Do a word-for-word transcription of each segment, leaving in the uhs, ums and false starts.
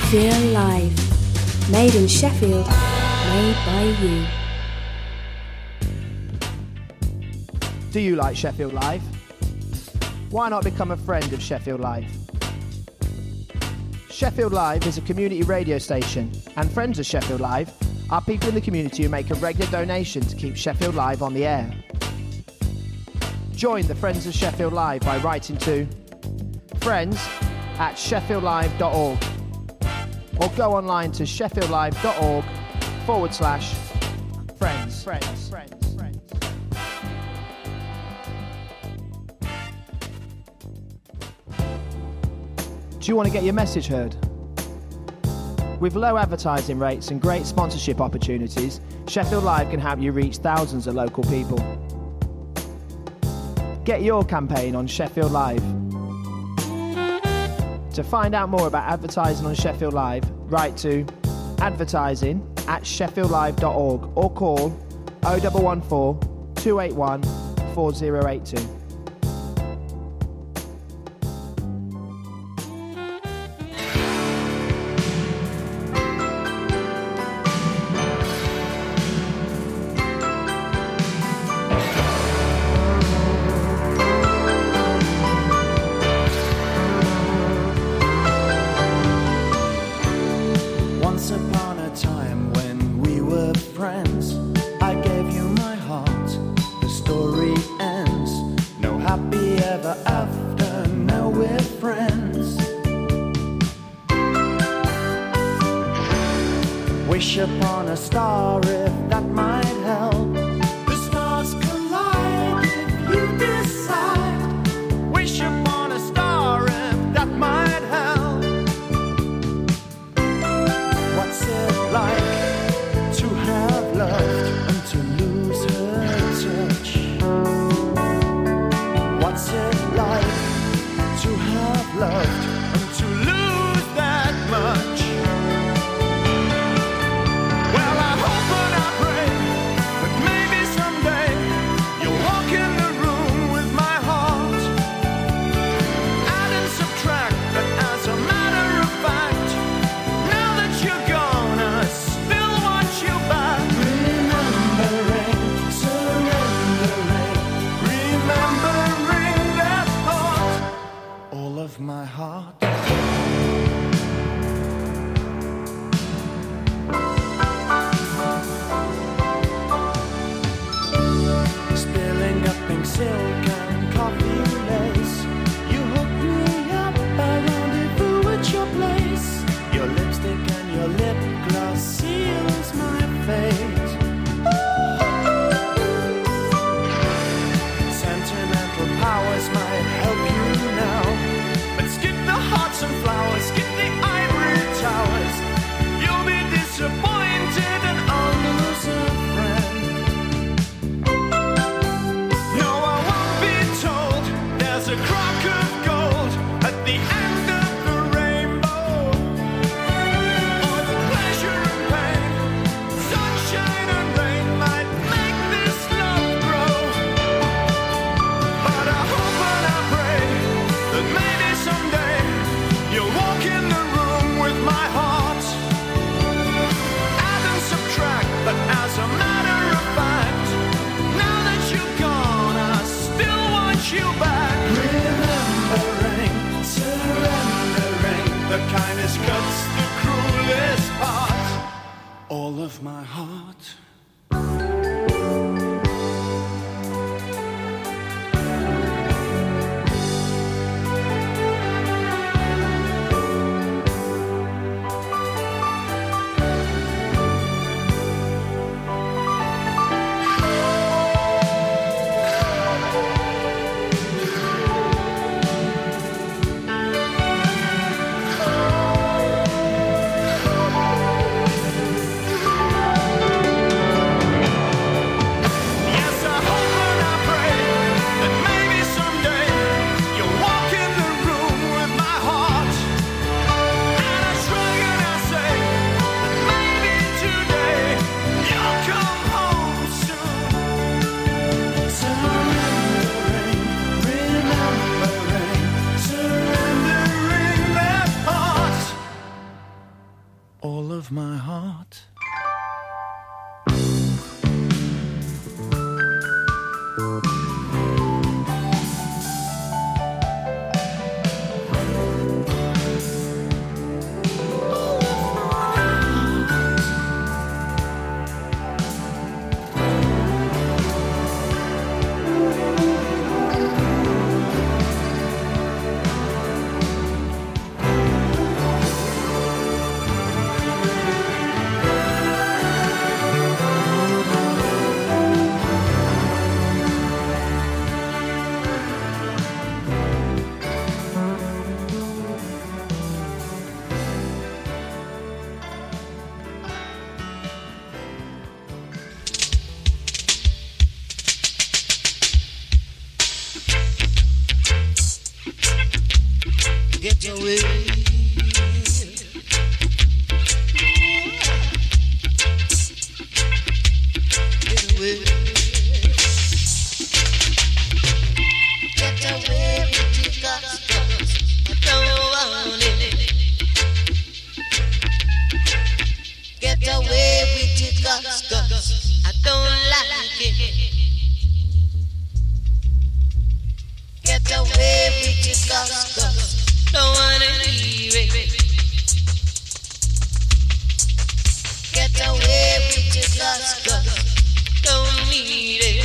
Sheffield Live. Made in Sheffield, made by you. Do you like Sheffield Live? Why not become a friend of Sheffield Live? Sheffield Live is a community radio station, and friends of Sheffield Live are people in the community who make a regular donation to keep Sheffield Live on the air. Join the Friends of Sheffield Live by writing to friends at sheffield live dot org or go online to sheffield live dot org forward slash friends. Friends. Friends. Friends. Do you want to get your message heard? With low advertising rates and great sponsorship opportunities, Sheffield Live can help you reach thousands of local people. Get your campaign on Sheffield Live. To find out more about advertising on Sheffield Live, write to advertising at sheffield live dot org or call oh one one four, two eight one, four oh eight two. Wish upon a star if that might help. The stars collide if you decide. Wish upon a star if that might help. What's it like to have loved and to lose her touch? What's it like to have loved and to lose that much? My heart. Spilling up pink silk and coffee lace. You hooked me up, I rendezvous at your place. Your lipstick and your lip gloss seals my fate. Sentimental powers might help you now. Skip the hearts and flowers, skip the ivory towers. You'll be disappointed and I'll lose a friend. No, I won't be told there's a crock of gold at the end of the rainbow. Or the pleasure and pain, sunshine and rain might make this love grow. But I hope and I pray that maybe someday you'll walk in the room with my heart. Add and subtract, but as a matter of fact, now that you're gone, I still want you back. Remembering, surrendering, the kindest cuts the cruelest part. All of my heart. all of my heart. Get away. Get away. Get away with your guts, I don't want it. Get away with your guts, I don't like it. Get away with your guts, don't wanna leave it. Get away with your guts, don't need it.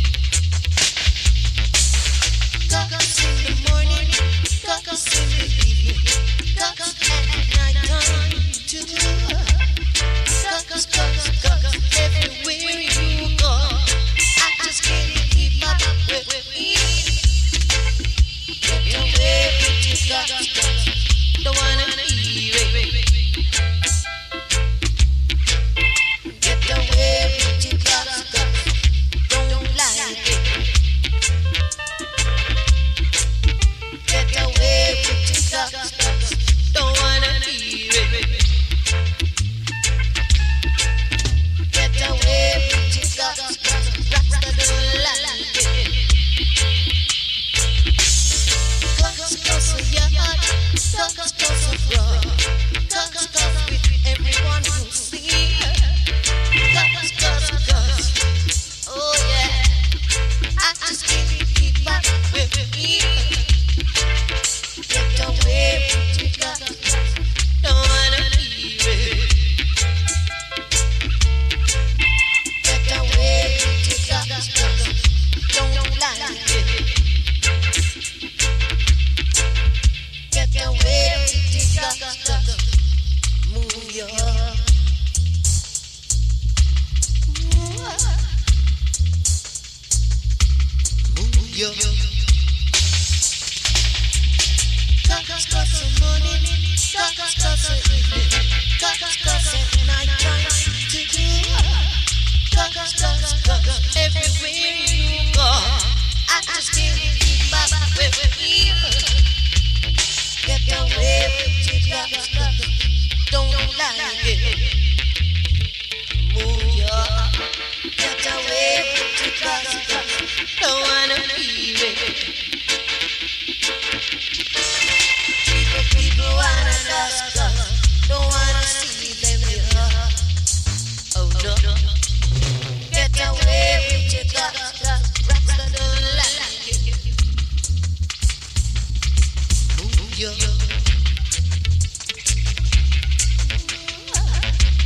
Guts in the morning, guts in the evening, guts at night time too. Guts, guts, guts, everywhere you go. I just can't keep up with it. Get away with your guts, don't wanna leave it. Get away with your guts, don't like it. Get away with your guts, don't wanna leave it. Get away with your guts, rocks that don't like it. Guts, guts, yeah. Guts, guts abroad, guts, guts with everyone who see. Guts, guts, guts, oh yeah, I just can't keep up with it. Get away with your guts, don't wanna leave it. Get away with your guts, don't like it. Get away with your guts, move your move your guts, guts in morning, guts, guts in evening, guts, guts at night time to do. Guts, guts, guts, everywhere you go. I just can't keep up with you. Get away with your guts, don't like it. Move your, get away with your guts, don't wanna leave it. People, people wanna dust, don't wanna see them here. Oh no, get away with your guts, rocks that don't like it. Move your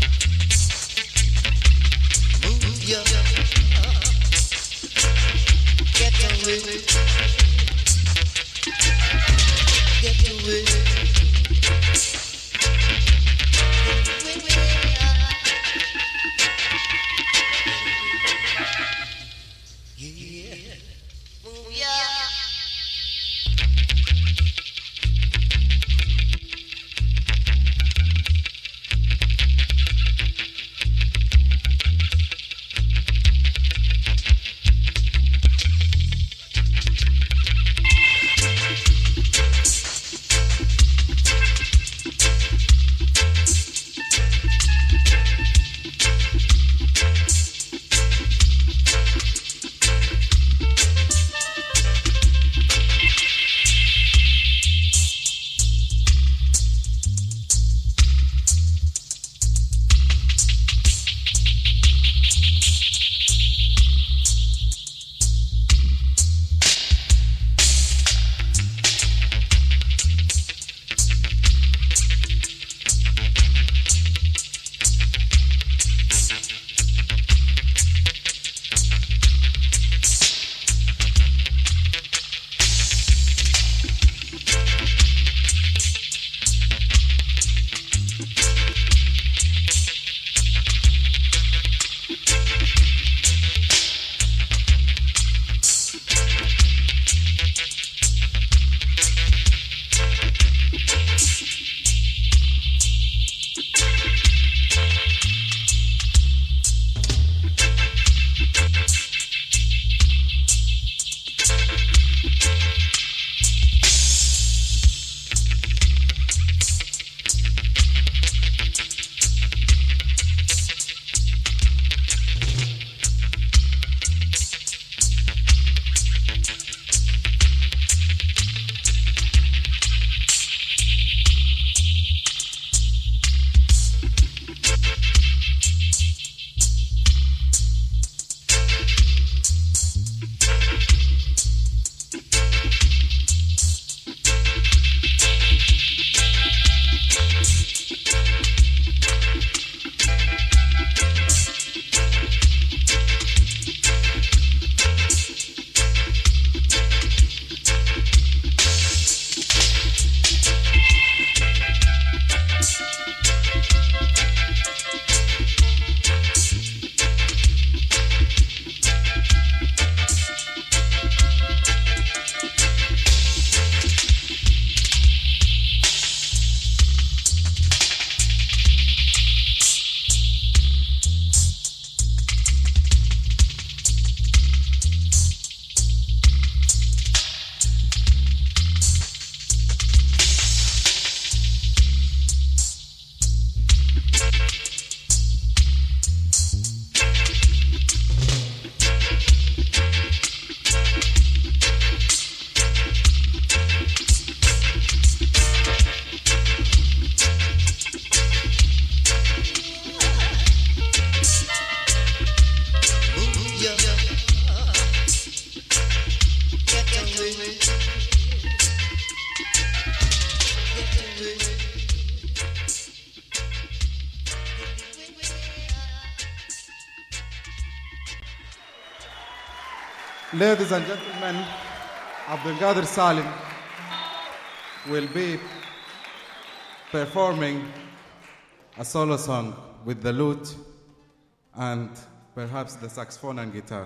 Ladies and gentlemen, Abdelkader Salim will be performing a solo song with the lute and perhaps the saxophone and guitar.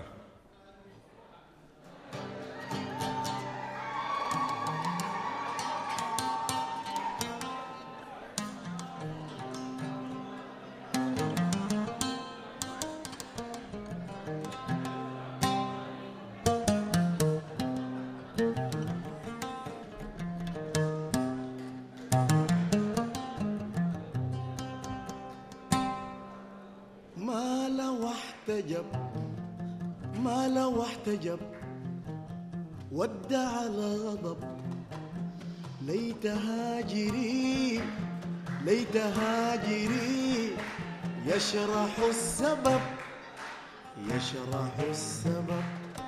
ودع الغضب ليت هاجري ليت هاجري يشرح السبب يشرح السبب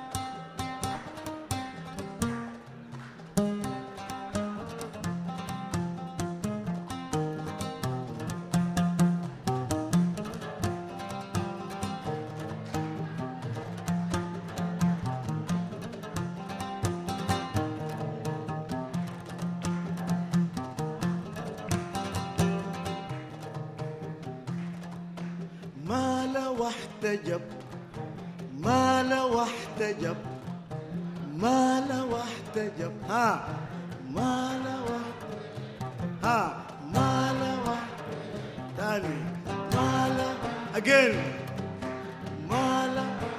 واحتجب مال واحتجب مال واحتجب ها مال واحتجب ها مال واحتجب تاني مال again مال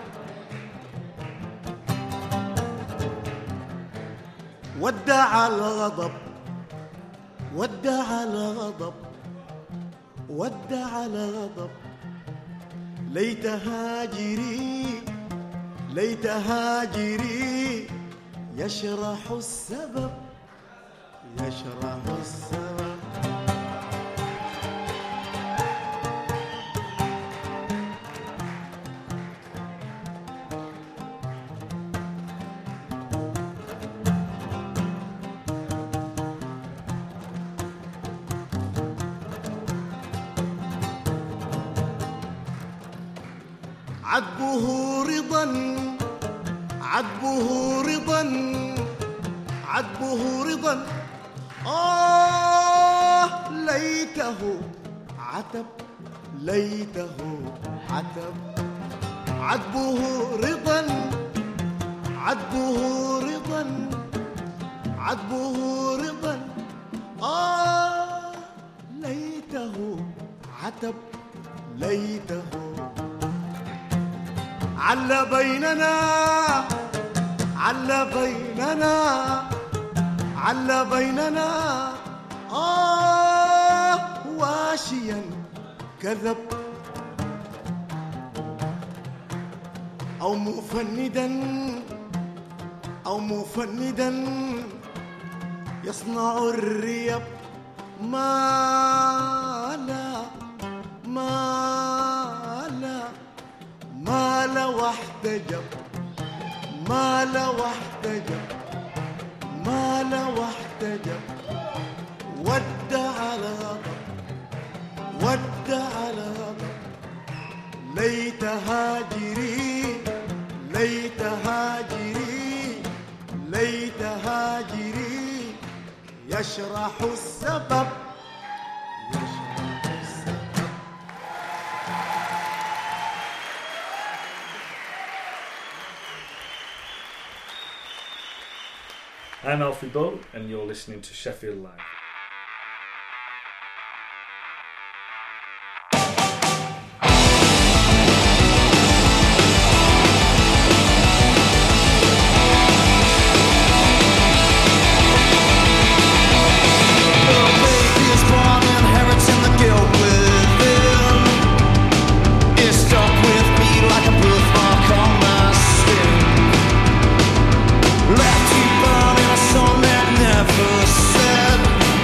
ودع الغضب ودع الغضب ودع الغضب ليت هاجري ليت هاجري يشرح السبب يشرح السبب عذبه رضا عذبه رضا عذبه رضا آه ليته عتب ليته عتب عذبه رضا عذبه رضا عذبه رضا آه ليته عتب ليته عل بيننا عل بيننا عل بيننا آه واشيا كذب أو مفندا أو مفندا يصنع الريب ما لا ما لا مال واحتجب مال واحتجب مال واحتجب ودع الغضب ودع الغضب ليت هاجري ليت هاجري ليت هاجري يشرح السبب I'm Alfie Bow, and you're listening to Sheffield Live. Left you burning a soul that never said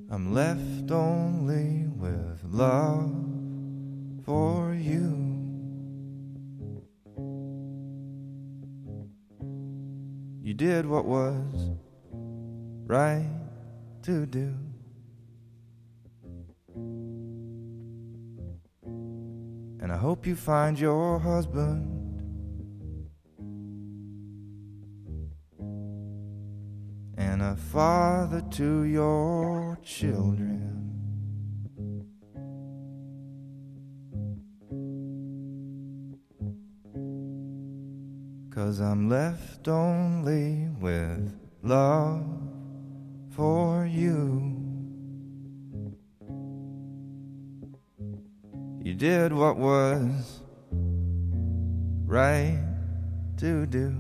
I'm left only with love for you. You did what was right to do. And I hope you find your husband and a father to your children. Cause I'm left only with love for you. You did what was right to do.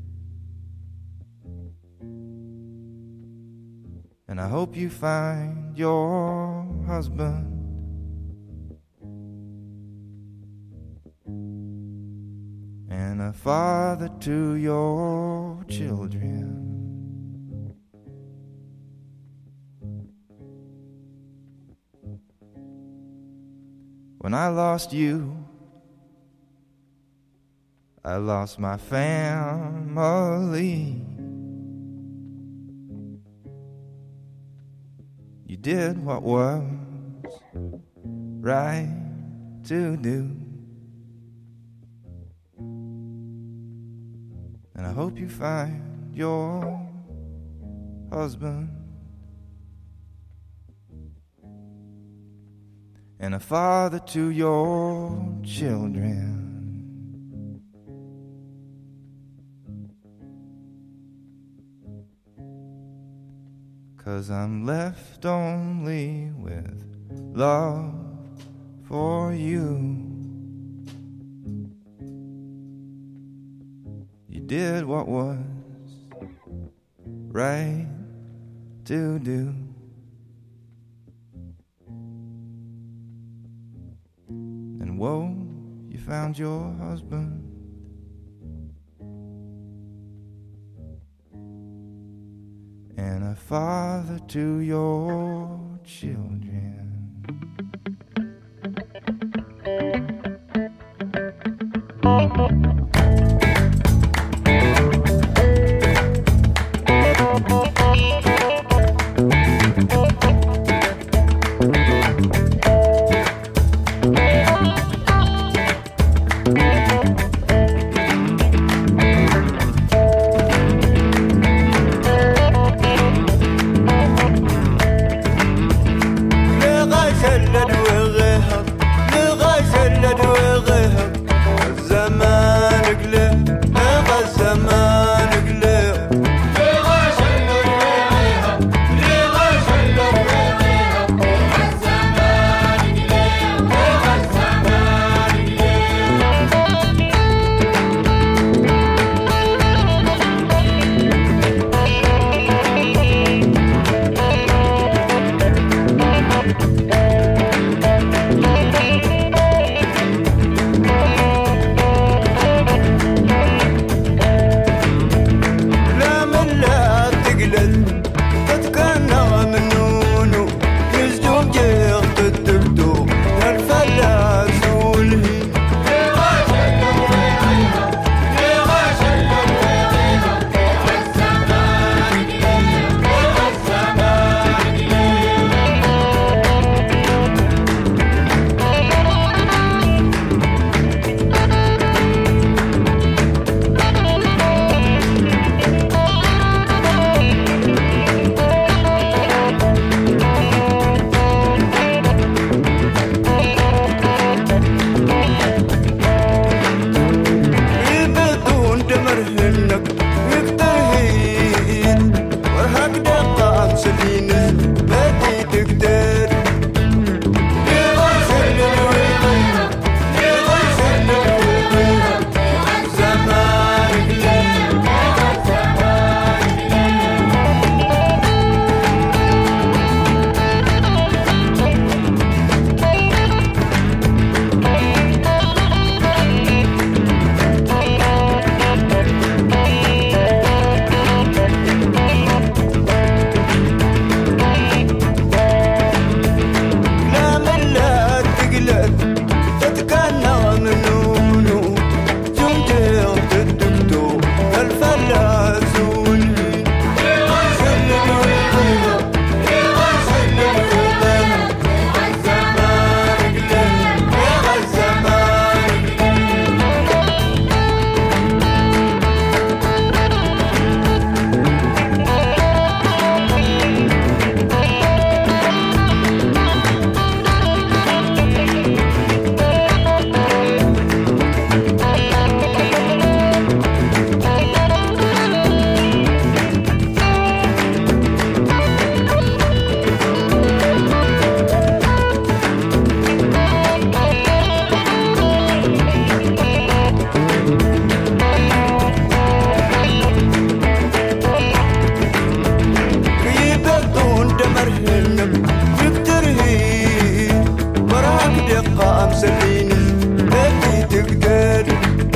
And I hope you find your husband and a father to your children. When I lost you, I lost my family. You did what was right to do. And I hope you find your husband and a father to your children. Cause I'm left only with love for you. You did what was right to do. And whoa, you found your husband and a father to your children. تكتب في الترهيب وراك دقة أمسليني بدي تقدر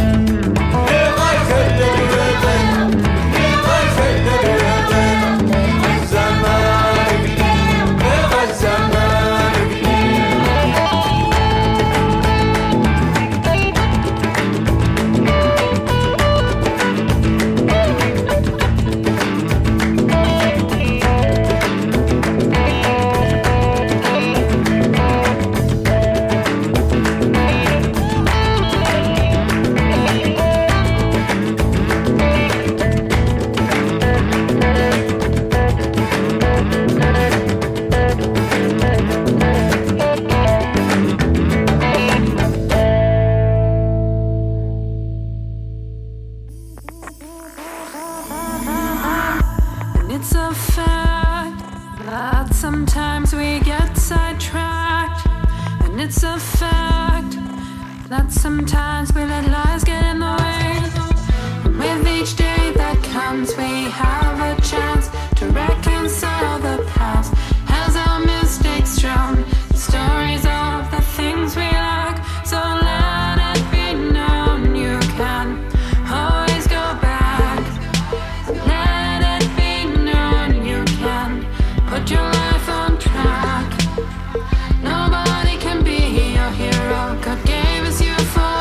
Sometimes we let lies get in the way. And with each day that comes, we have a chance to reconcile the past. As our mistakes drown the stories of the things we lack, so let it be known you can always go back. Let it be known you can put your life on track. Nobody can be your hero. God gave us you.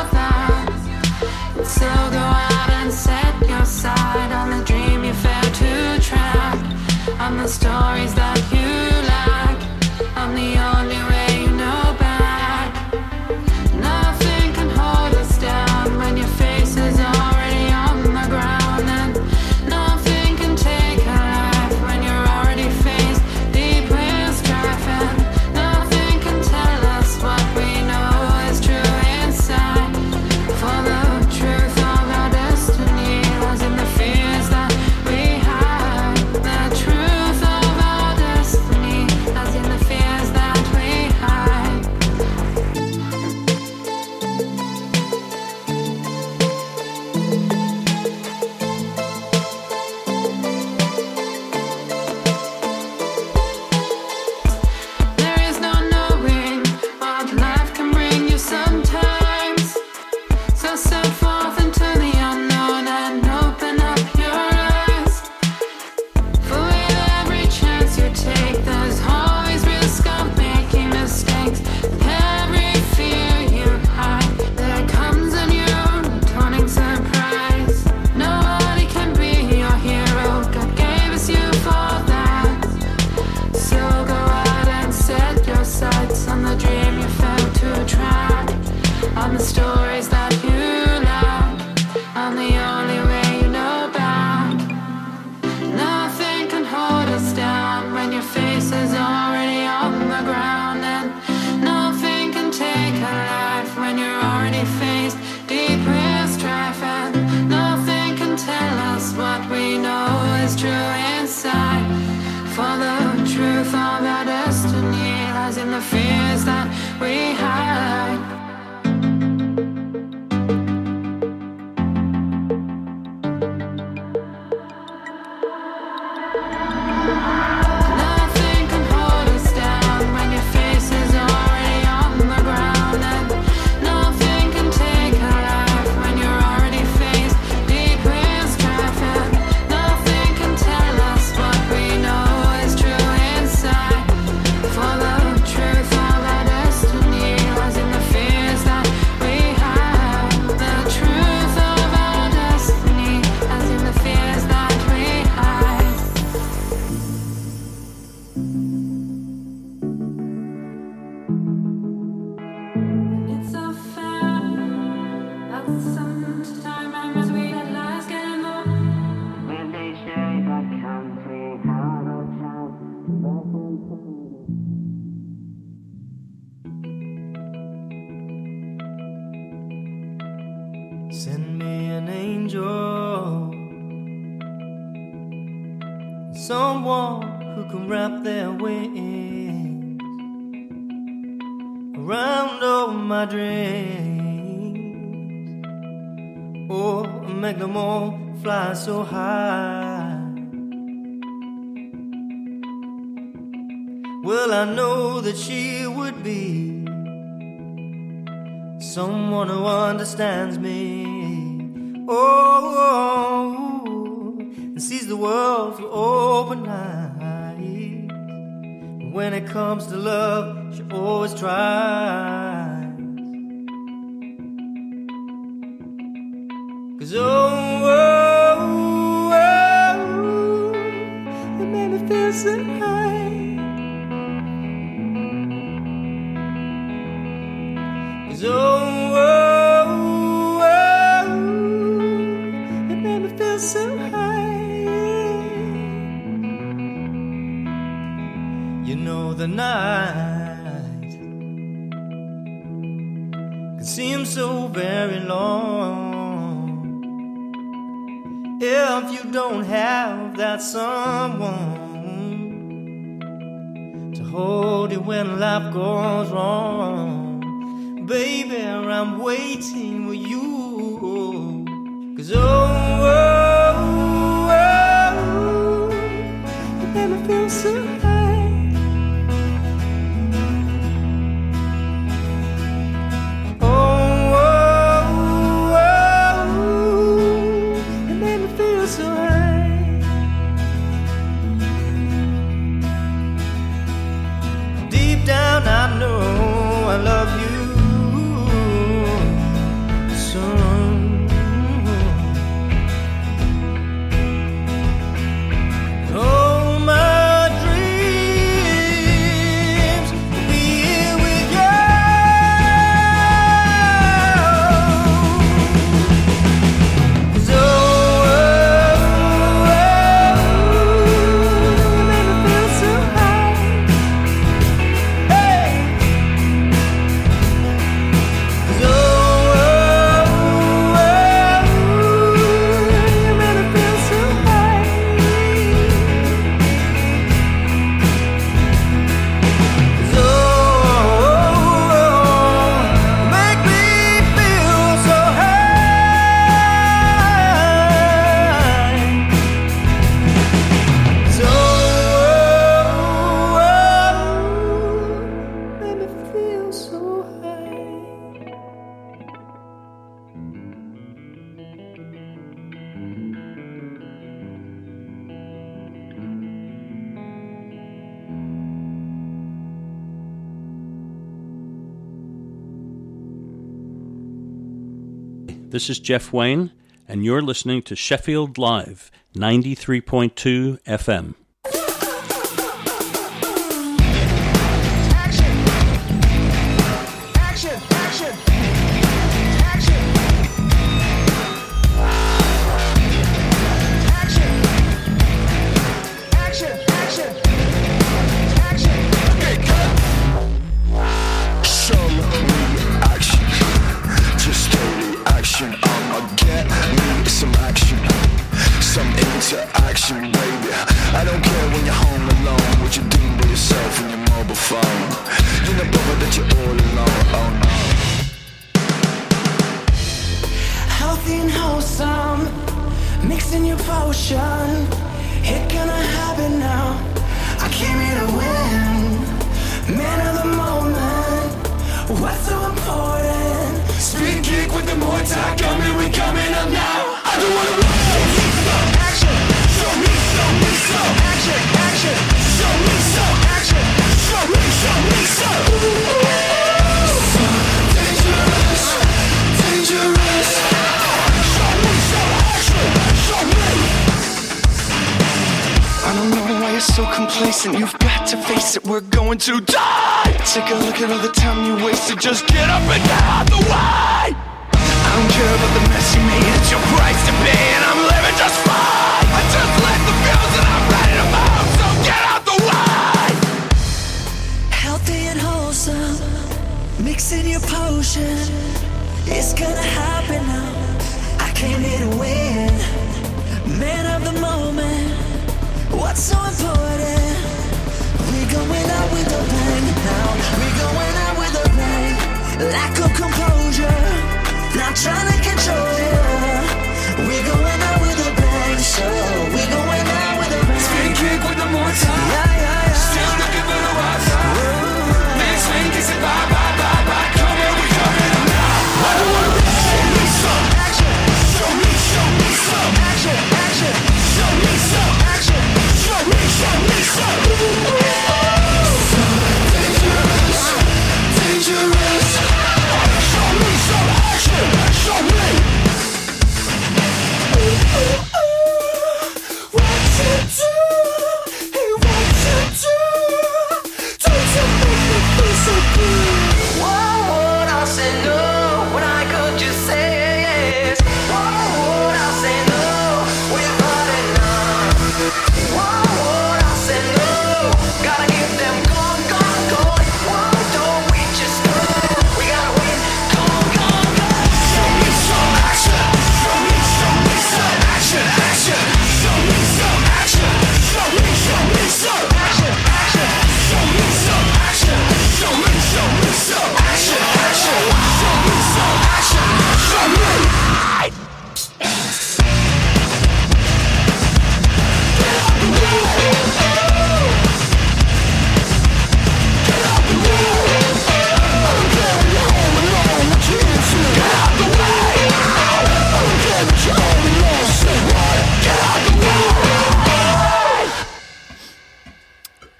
So go out and set your sight on the dream you failed to track, on the stories that you lack, on the only way you know back. Nothing can hold us down when your face is already on the ground, and nothing can take a life when you're already faced deep with strife, and nothing can tell us what we know is true inside. For the truth of our destiny lies in the fears that we hide. The truth of our destiny lies in the fears that we hide. There is no knowing what life can bring you sometimes. So step forth into the unknown and open up your eyes. For with every chance you take, there's always risk of making mistakes. With every fear you hide, there comes a new dawning surprise. Nobody can be your hero. God gave us you for that. So go out and set your sights on the dream you failed to track, on the stories that you lack, on the only way you know back. Nothing can hold us down when your face is already on the ground, and nothing can take a life when you're already faced deep with strife, and nothing can tell us what we know is true inside. For the truth of our destiny lies in the fears that we hide. Nothing can hold us down when your face is already on the ground, and nothing can take a life when you're already faced deep with strife, and nothing can tell us what we know is true inside. For the truth of our destiny lies in the fears that we hide. The truth of our destiny lies in the fears that we hide. It's a fact that sometimes we let lies get in the way. When they say that comes, we have a chance. Send me an angel, someone who can wrap their wings around all my dreams, or make them all fly so high. well, I know that she would be someone who understands me. Oh, and sees the world through open eyes. When it comes to love, she always tries. 'Cause oh, oh, oh, it made me feel so high. 'Cause oh, oh, oh, it made me feel so high. You know the night can seem so very long if you don't have that someone to hold you when life goes wrong. Baby, I'm waiting for you. 'Cause oh, oh, oh, it made me feel so high. Oh, oh, oh, it made me feel so high. Deep down I know I love you. This is Jeff Wayne, and you're listening to Sheffield Live, ninety-three point two F M. You've got to face it, we're going to die. Take a look at all the time you wasted. Just get up and get out the way. I don't care about the mess you made. It's your price to pay, and I'm living just fine. I just left the fields and I'm ready to move, so get out the way. Healthy and wholesome, mixing your potion. It's gonna happen now. I came here to win. Man of the moment. What's so important? We're going out with a bang now. We're going out with a bang. Lack of composure, not trying to control you. We're going out with a bang, so we're going out with a bang. Spin kick with the more time. Yeah, yeah, yeah. Still looking for the right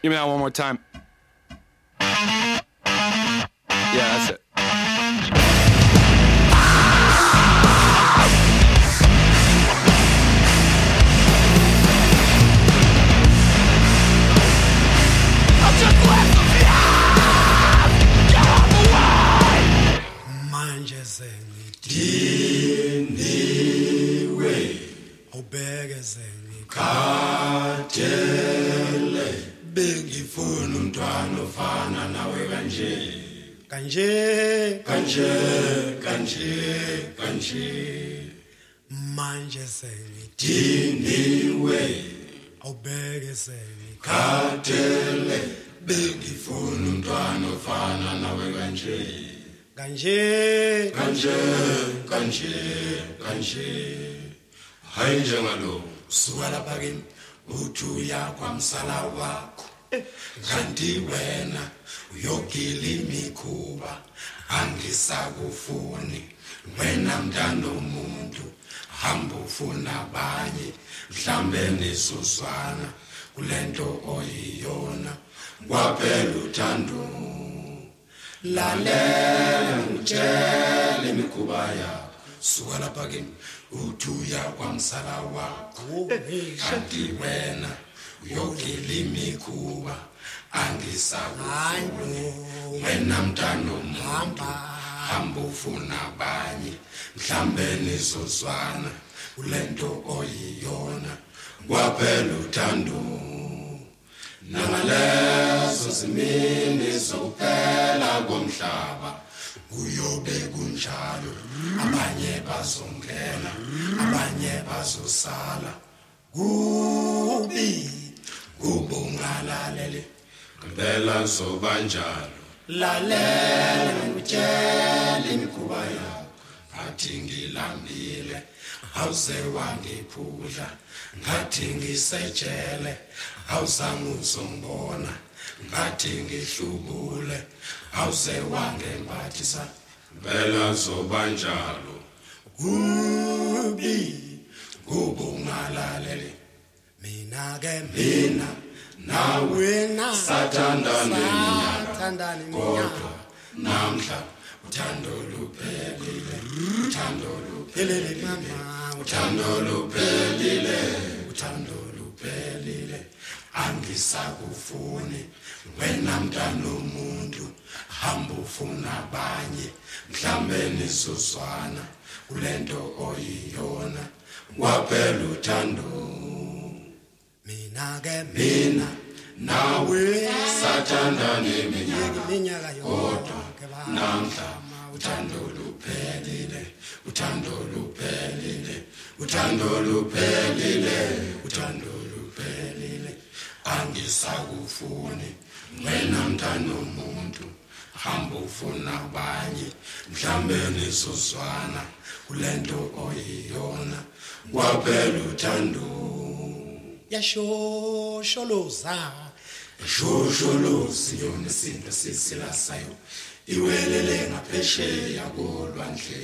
Give me that one more time. Yeah, that's it. Manje sengidiniwe ubheke sengikhathele bengifuna umntwana ofana nawe kanje kanje kanje kanje kanje manje sengidiniwe ubheke sengikhathele bengifuna umntwana ofana nawe kanje kanje kanje kanje kanje hayi njengalo suka lapha kimi uthi uya kwamsala wakho kanti wena uyogila imikhuba angisakufuni wena mntana omuntu hamba ufuna abanye mhlambe nisuzwana kulento oyiyona kwaphela uthando lalela ngitshela imikhuba yakho suka lapha kimi uthi uya kwamsala wakho kanti wena uyogila imikhuba angisakufuni wena mntana omuntu hamba ufuna abanye mhlambe nizozwana kulento oyiyona kwaphela uthando nangalezo zimini zokuphela komhlaba kuyobe kunjalo abanye bazongena abanye bazosala kubi kubungalalele ngempela sobanjalo lalela ngitshela imikhuba yakho athi ngilambile awuze wangiphula ngathi ngisetshele awuzange uzongibona ngathi ngihlubule awuze wangembathisa phela zobanjalo kubi kubungalalele mina ke mina nawe sathandana kodwa namhla uthando luphelile uthando luphelile mama uthando luphelile uthando luphelile angisakufuni wena mntana omuntu hamba ufuna abanye mhlambe nizozwana kulento oyiyona kwaphela uthando mina ke mina nawe sathandana iminyaka kodwa namhla uthando luphelile uthando luphelile uthando luphelile uthando luphelile angisakufuni wena mntana omuntu hamba ufuna abanye mhlambe nizozwana kulento oyiyona kwaphela uthando yashosholoza yashosholoza yona isinto sisilasayo iwelele ngaphesheya kolwandle.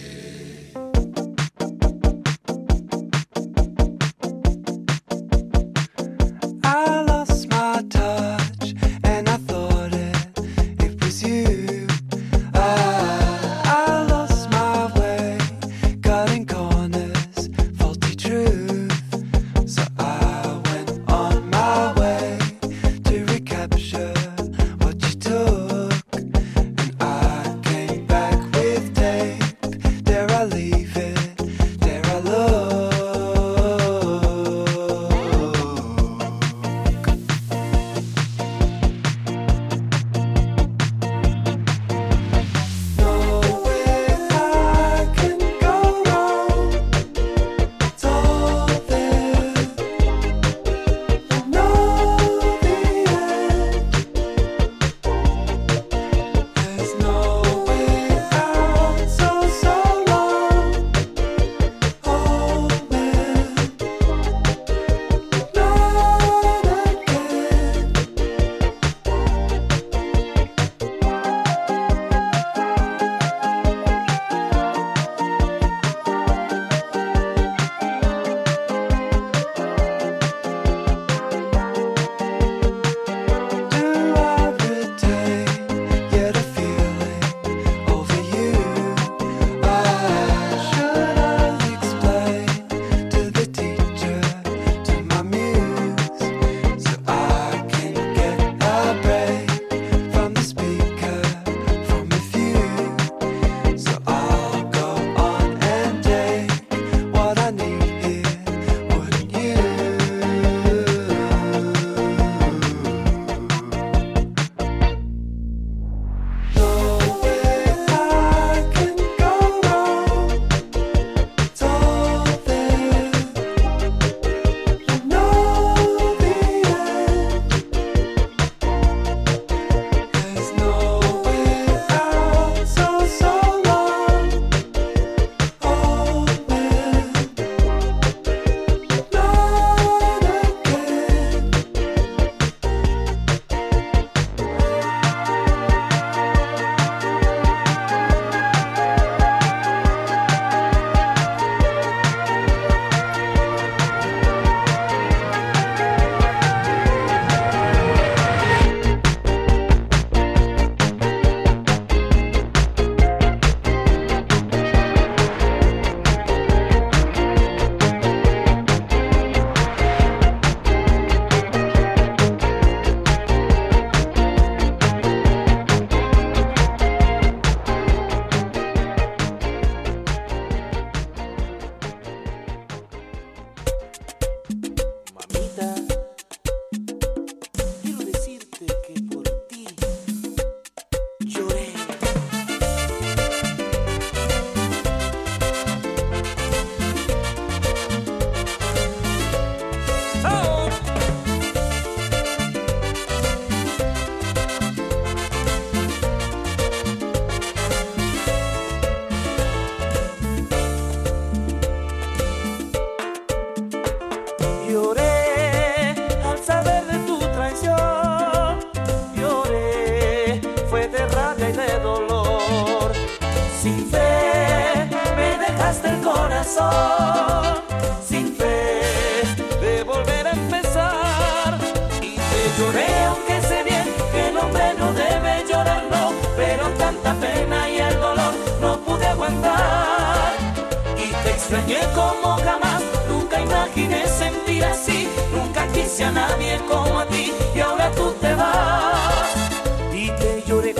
extrañé como jamás, nunca imaginé sentir así, nunca quise a nadie como a ti, y ahora tú te vas y te lloré.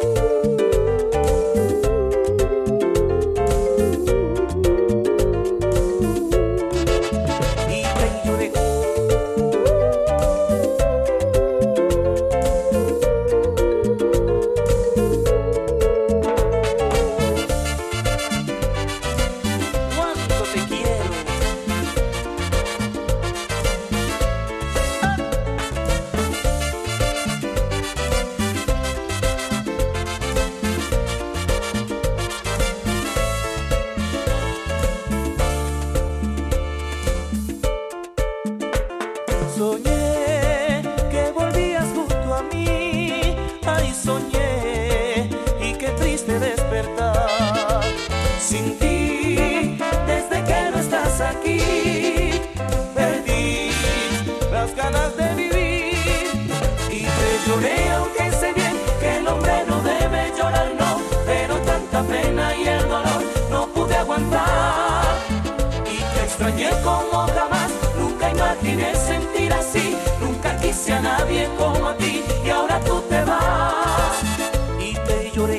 Soñé que volvías junto a mí, ay soñé, y qué triste despertar sin ti, desde que no estás aquí, perdí las ganas de vivir, y te lloré aunque sé bien que el hombre no debe llorar, no, pero tanta pena y el dolor no pude aguantar, y te extrañé como jamás, nunca imaginé sentir así, nunca quise a nadie como a ti, y ahora tú te vas y te lloré.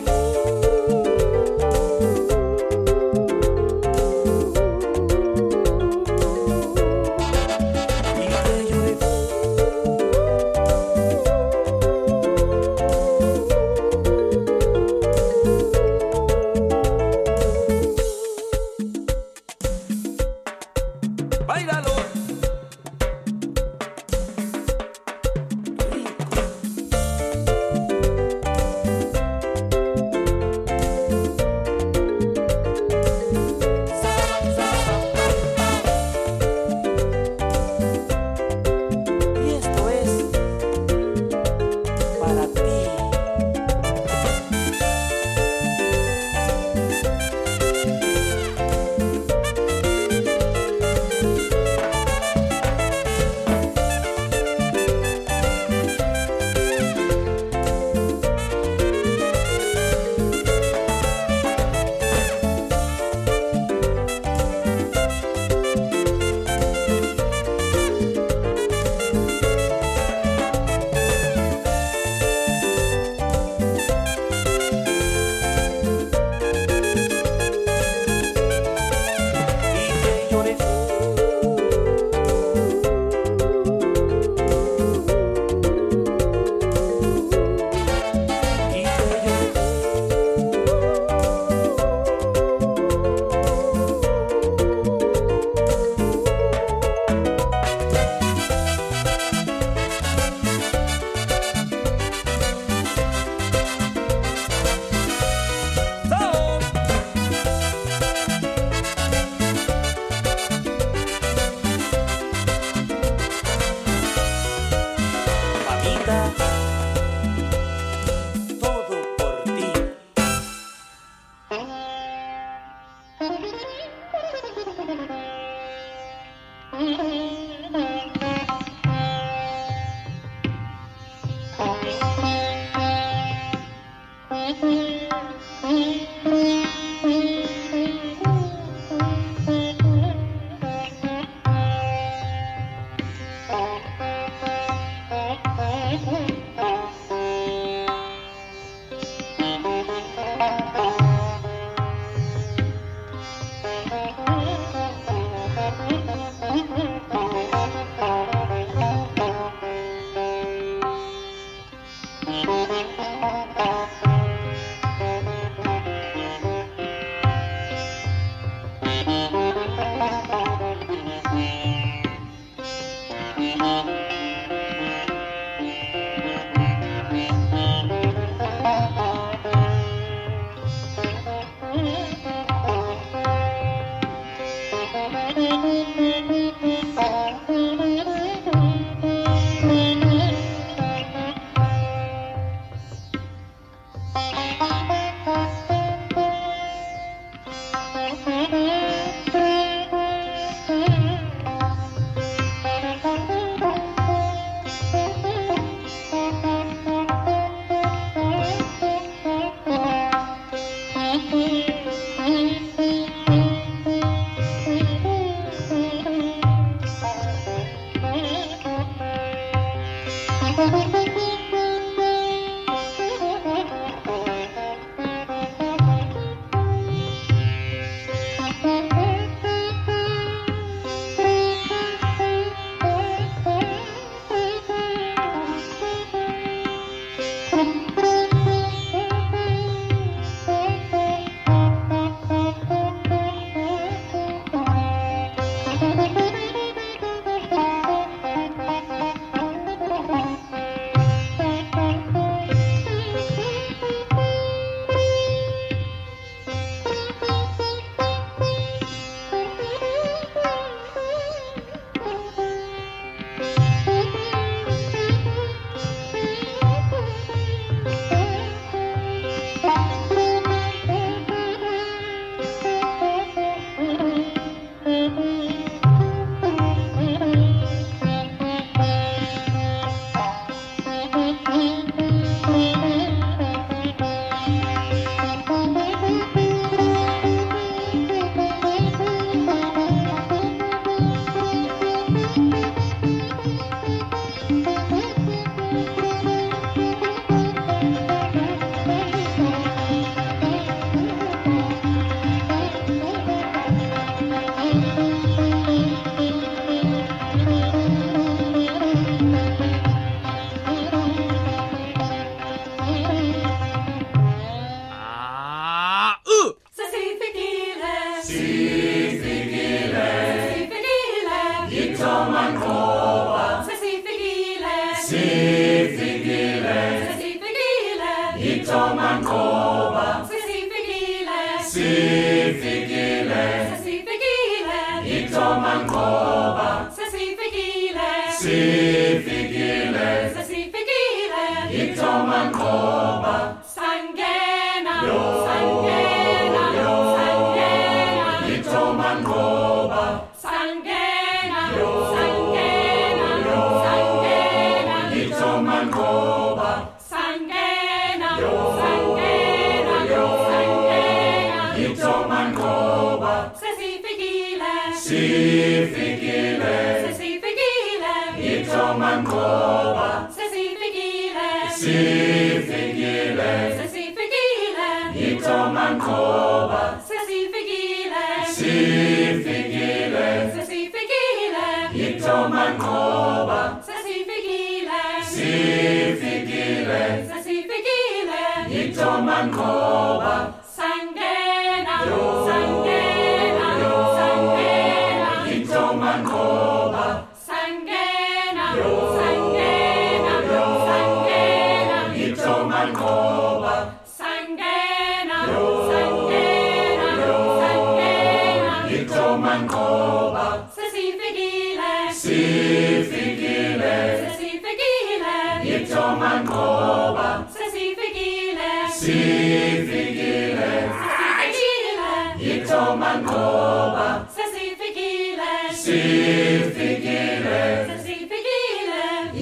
Itomangoba. Sesifikile. Sifikile. Sesifikile. Itomangoba. Sesifikile. Sifikile. Sesifikile. Itomangoba. Sangena. Sangena. Sangena. Itomangoba. Sangena. Sangena. Sangena. Itomangoba. Sangena. Sangena. Sangena. Itomangoba. Sesifikile. Sifikile. Sesifikile. Itomangoba. Sesifikile. Sifikile. Sesifikile. Itomangoba. Sesifikile. Sifikile. Sesifikile. Itomangoba. Sesifikile. Sifikile. Sesifikile. Itomangoba. Sangena. Sangena. Sangena. Itomangoba. Sangena. Sangena. Sangena. Itomangoba. Sangena. Sangena. Sangena. Itomangoba. Sesifikile. Sifikile. Sesifikile. Itomangoba. Sesifikile. Sifikile. Sesifikile. Itomangoba. Sesifikile. Sifikile. Sesifikile.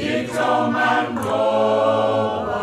Itomangoba.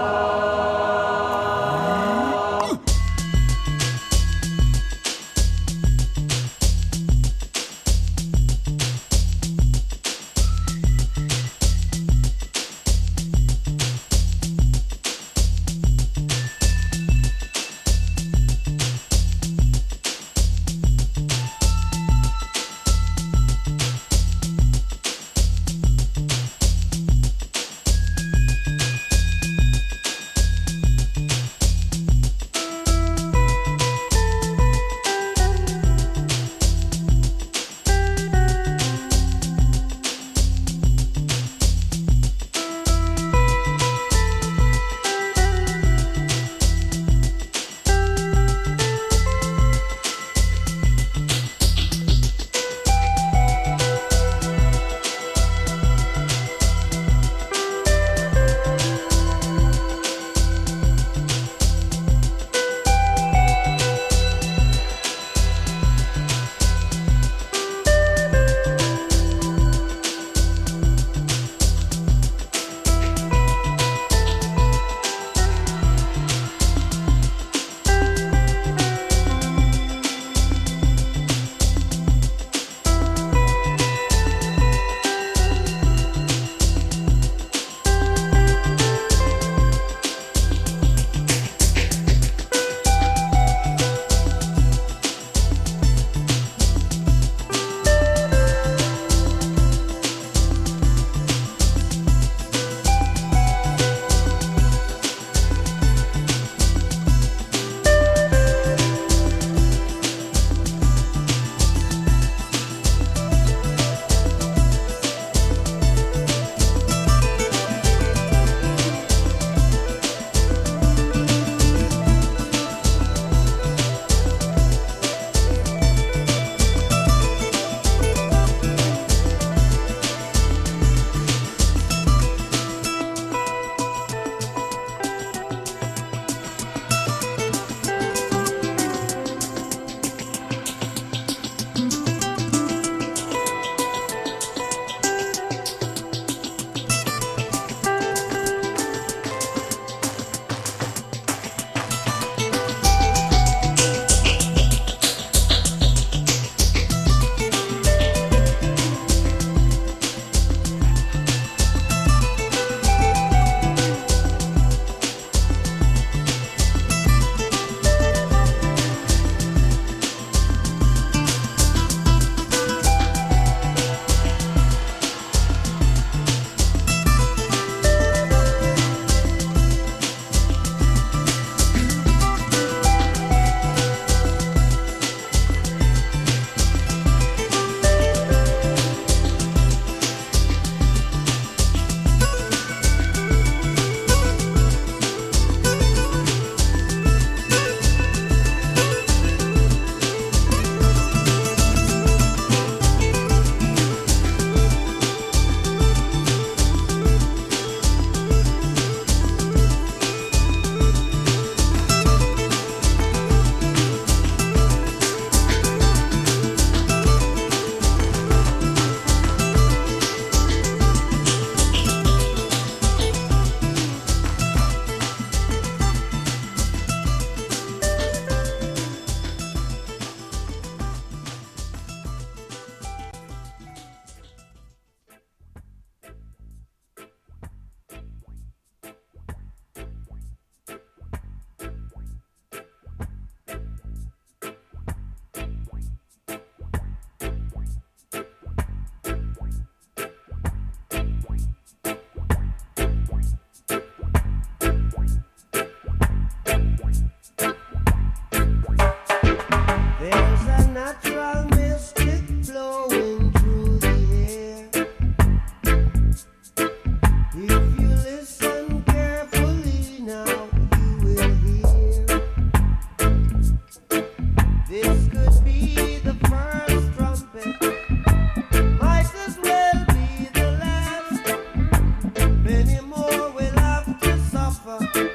forever.